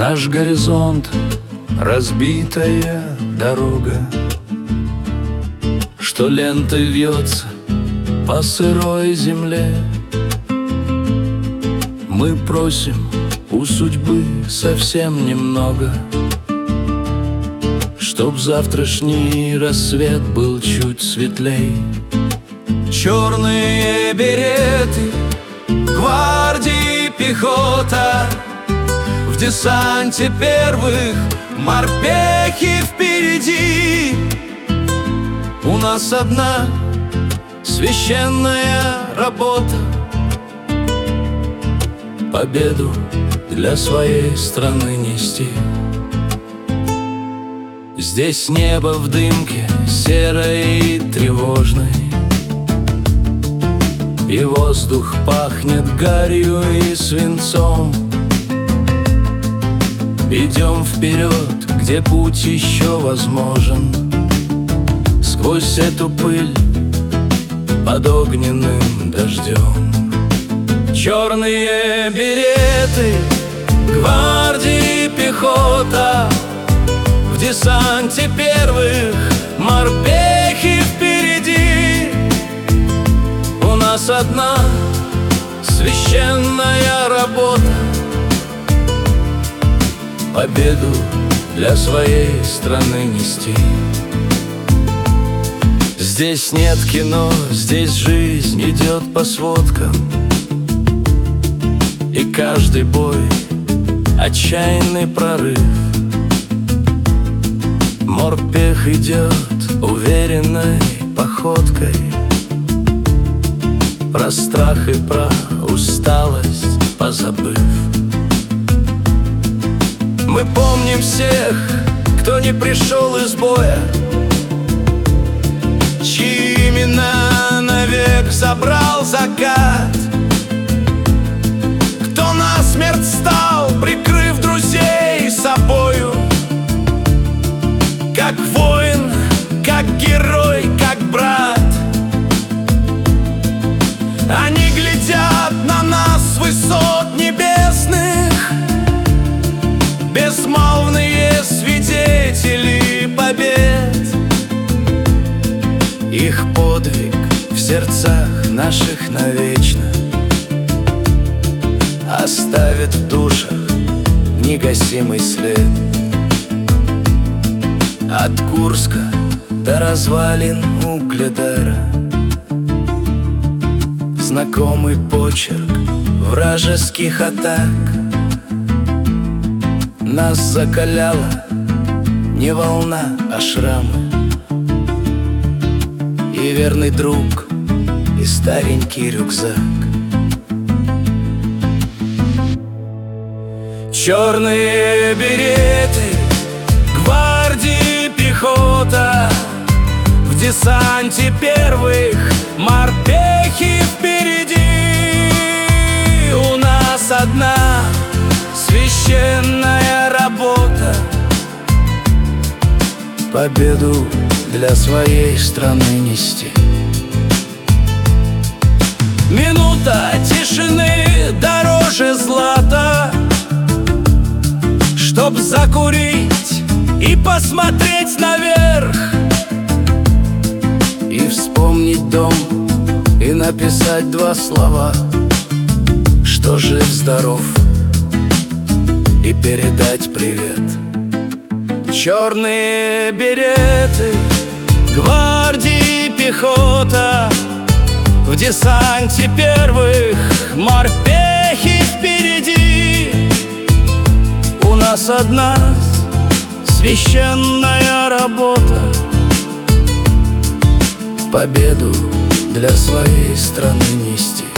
Наш горизонт — разбитая дорога, что лентой вьется по сырой земле. Мы просим у судьбы совсем немного, чтоб завтрашний рассвет был чуть светлей. Черные береты, гвардии пехота, в десанте первых морпехи впереди. У нас одна священная работа — победу для своей страны нести. Здесь небо в дымке серой и тревожной, и воздух пахнет гарью и свинцом. Идем вперед, где путь еще возможен, сквозь эту пыль под огненным дождем. Черные береты, гвардии пехота, в десанте первых морпехи впереди. У нас одна священная работа — победу для своей страны нести. Здесь нет кино, здесь жизнь идет по сводкам, и каждый бой — отчаянный прорыв. Морпех идет уверенной походкой, про страх и про усталость позабыв. Мы помним всех, кто не пришел из боя, чьи имена навек забрал закат, кто насмерть стал, прикрыв друзей собою. Как воин, как герой, как брат, они глядят на нас с высот небесных, безмолвные свидетели побед. Их подвиг в сердцах наших навечно оставит в душах негасимый след. От Курска до развалин Угледара знакомый почерк вражеских атак. Нас закаляла не волна, а шрамы, и верный друг, и старенький рюкзак. Черные береты, гвардии пехота, в десанте первых морпехи впереди. У нас одна священная работа — победу для своей страны нести. Минута тишины дороже злата, чтоб закурить и посмотреть наверх, и вспомнить дом, и написать два слова, что жив-здоров, и передать привет. Черные береты, гвардии пехота, в десанте первых морпехи впереди. У нас одна священная работа — победу для своей страны нести.